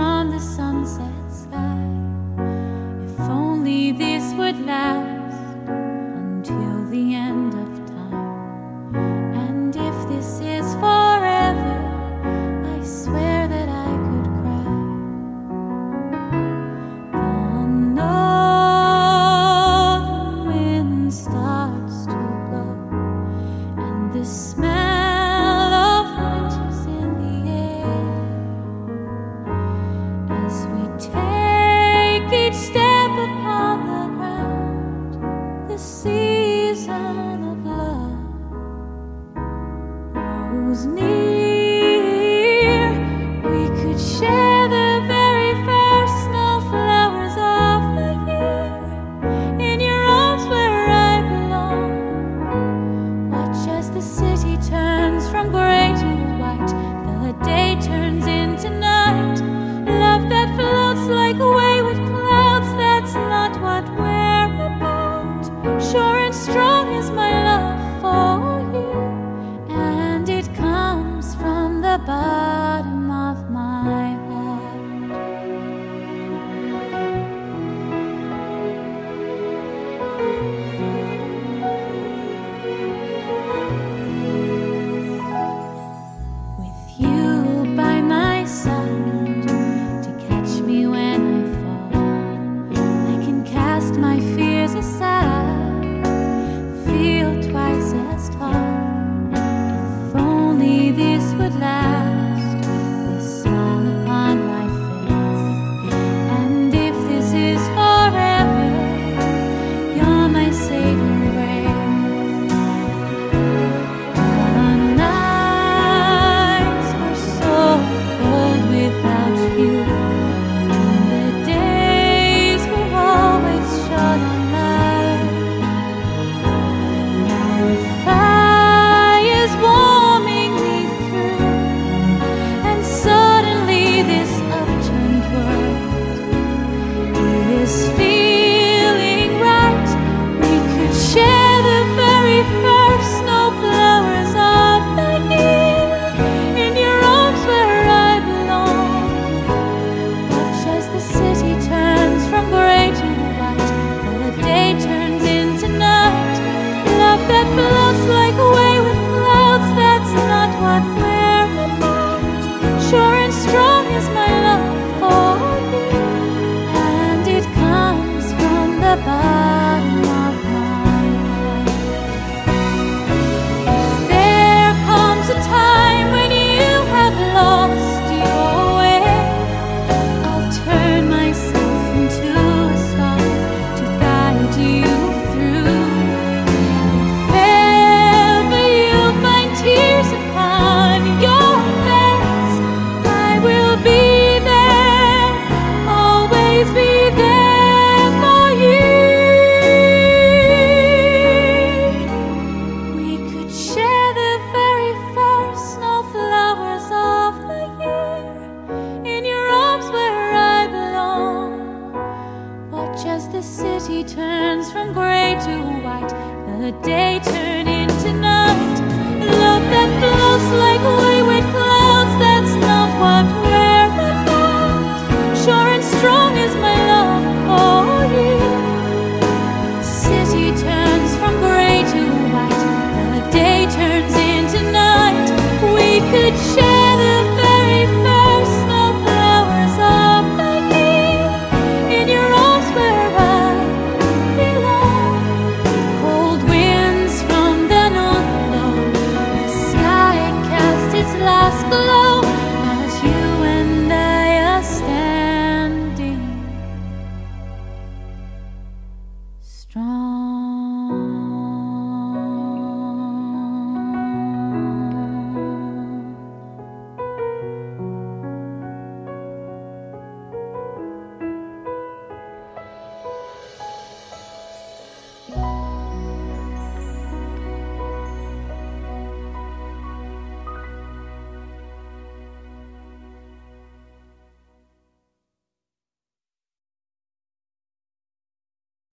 from the sunset sky. If only this would last until the end of time. And if this is forever, I swear that I could cry. The northern wind starts to blow, and the smell of winter's in the air. As we take each step upon the ground, the season of love grows near. We could share the very first snowflowers of the year. In your arms where I belong, watch as the city turns from gray to white, the day turns into night. Love that floats like wayward clouds, that's not what we're about. Sure and strong is my love for you, and it comes from the bottom of my heart. With you by my side to catch me when I fall, I can cast my fears aside, feel twice as tall. If only this would last, this smile upon my face. And if this is forever, you're my saving grace. The nights were so cold without you, and the days were always short on light. Now the fire's warming me through, and suddenly this upturned world is feeling right. We could share the very first snowflowers of the year. In your arms where I belong, watch as the city turns from gray to white, the day turns into night. Love that floats like wayward clouds, that's not what we're about. Sure and strong is my love for you, and it comes from the bottom of my heart. If there comes a time when you have lost your way, I'll turn myself into a star to guide you through. If ever you find tears upon your face, I will be there, always be there for you. We could share the very first snowflowers of the year. In your arms where I belong, watch as the city turns from gray to white, the day turn into night. Love that flows like